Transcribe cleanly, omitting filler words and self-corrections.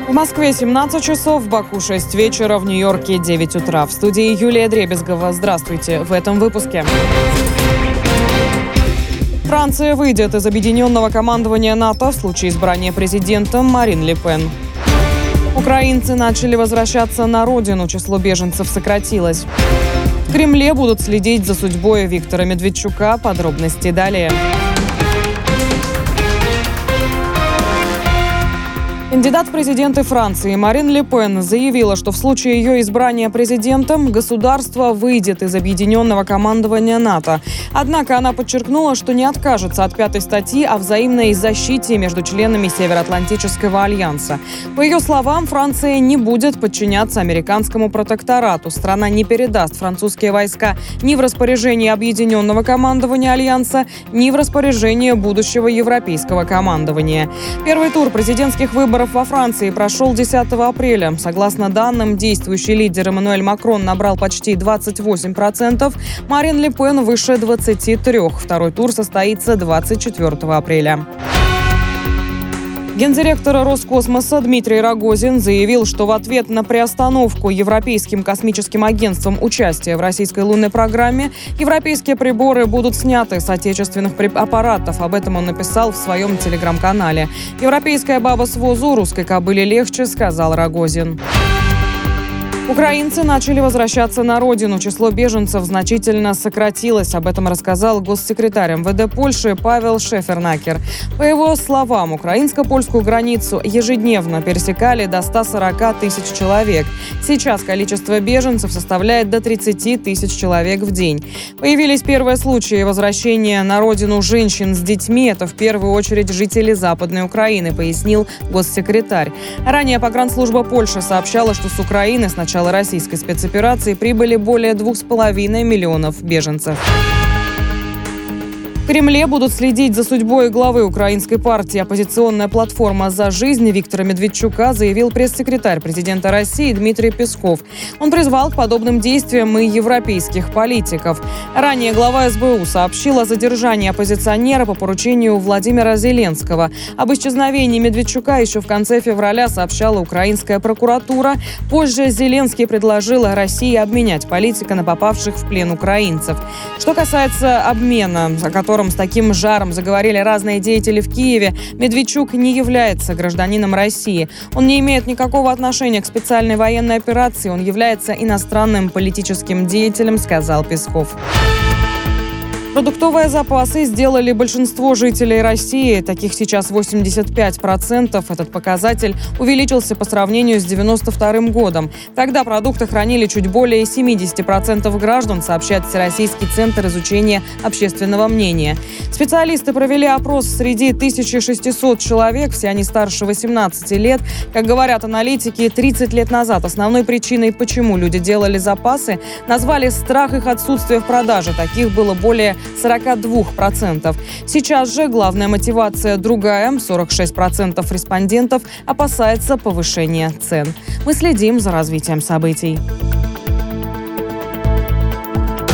В Москве 17 часов, в Баку 6 вечера, в Нью-Йорке 9 утра. В студии Юлия Дребезгова. Здравствуйте. В этом выпуске. Франция выйдет из объединенного командования НАТО в случае избрания президентом Марин Ле Пен. Украинцы начали возвращаться на родину, число беженцев сократилось. В Кремле будут следить за судьбой Виктора Медведчука. Подробности далее. Кандидат в президенты Франции Марин Ле Пен заявила, что в случае ее избрания президентом государство выйдет из объединенного командования НАТО. Однако она подчеркнула, что не откажется от 5-й статьи о взаимной защите между членами Североатлантического альянса. По ее словам, Франция не будет подчиняться американскому протекторату. Страна не передаст французские войска ни в распоряжение объединенного командования альянса, ни в распоряжение будущего европейского командования. Первый тур президентских выборов во Франции прошел 10 апреля. Согласно данным, действующий лидер Эммануэль Макрон набрал почти 28%, Марин Ле Пен выше 23%. Второй тур состоится 24 апреля. Гендиректор Роскосмоса Дмитрий Рогозин заявил, что в ответ на приостановку Европейским космическим агентством участия в российской лунной программе европейские приборы будут сняты с отечественных аппаратов. Об этом он написал в своем телеграм-канале. «Европейская баба с возу, русской кобыле легче», — сказал Рогозин. Украинцы начали возвращаться на родину. Число беженцев значительно сократилось. Об этом рассказал госсекретарь МВД Польши Павел Шефернакер. По его словам, украинско-польскую границу ежедневно пересекали до 140 тысяч человек. Сейчас количество беженцев составляет до 30 тысяч человек в день. Появились первые случаи возвращения на родину женщин с детьми. Это в первую очередь жители Западной Украины, пояснил госсекретарь. Ранее погранслужба Польши сообщала, что с Украины с начала российской спецоперации прибыли более 2,5 миллионов беженцев. В Кремле будут следить за судьбой главы украинской партии. Оппозиционная платформа «За жизнь» Виктора Медведчука заявил пресс-секретарь президента России Дмитрий Песков. Он призвал к подобным действиям и европейских политиков. Ранее глава СБУ сообщил о задержании оппозиционера по поручению Владимира Зеленского. Об исчезновении Медведчука еще в конце февраля сообщала украинская прокуратура. Позже Зеленский предложил России обменять политика на попавших в плен украинцев. Что касается обмена, о котором с таким жаром заговорили разные деятели в Киеве, Медведчук не является гражданином России. Он не имеет никакого отношения к специальной военной операции. Он является иностранным политическим деятелем, сказал Песков. Продуктовые запасы сделали большинство жителей России. Таких сейчас 85%. Этот показатель увеличился по сравнению с 1992 годом. Тогда продукты хранили чуть более 70% граждан, сообщает Всероссийский центр изучения общественного мнения. Специалисты провели опрос среди 1600 человек, все они старше 18 лет. Как говорят аналитики, 30 лет назад основной причиной, почему люди делали запасы, назвали страх их отсутствия в продаже. Таких было более 42%. Сейчас же главная мотивация другая. 46% респондентов опасается повышения цен. Мы следим за развитием событий.